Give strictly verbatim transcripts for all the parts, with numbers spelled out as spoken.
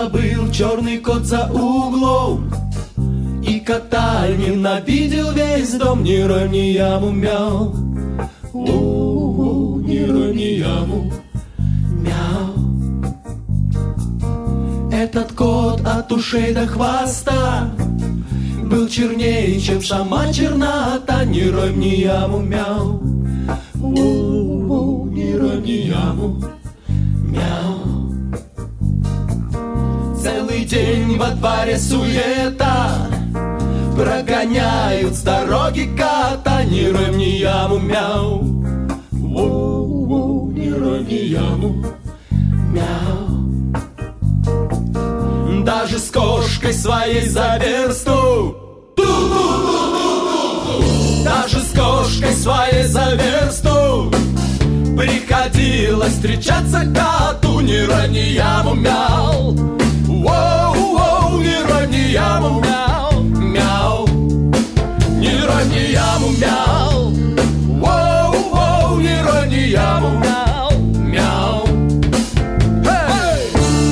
просто был черный кот за углом, и кота ненавидел весь дом. Ни рой, ни яму, мяу. О-о-о, ни рой, ни яму, мяу. Этот кот от ушей до хвоста был чернее, чем сама чернота. Ни рой, ни яму, мяу. О-о-о, ни рой, ни яму, мяу. Целый день во дворе суета, прогоняют с дороги кота. Ни рой, ни яму, мяу. Воу-воу, ни рой, ни яму, мяу. Даже с кошкой своей за версту, даже с кошкой своей за версту приходилось встречаться коту. Ни рой, ни яму, мяу. Воу-воу, ни рой, ни яму, мяу, мяу. Ни рой, ни яму, мяу. Воу-воу, ни рой, ни яму, мяу, мяу. Hey!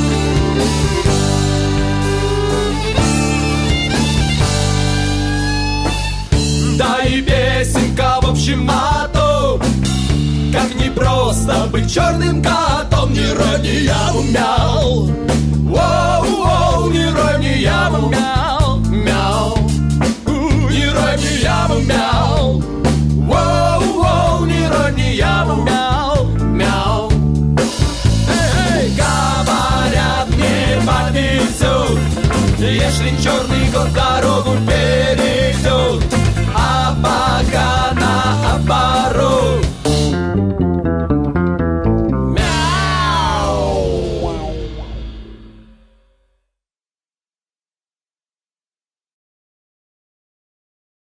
Да и песенка в общем о том, как непросто быть черным котом. Ни рой, ни яму, мяу. Воу-воу, ни рой, ни яму, мяу, мяу.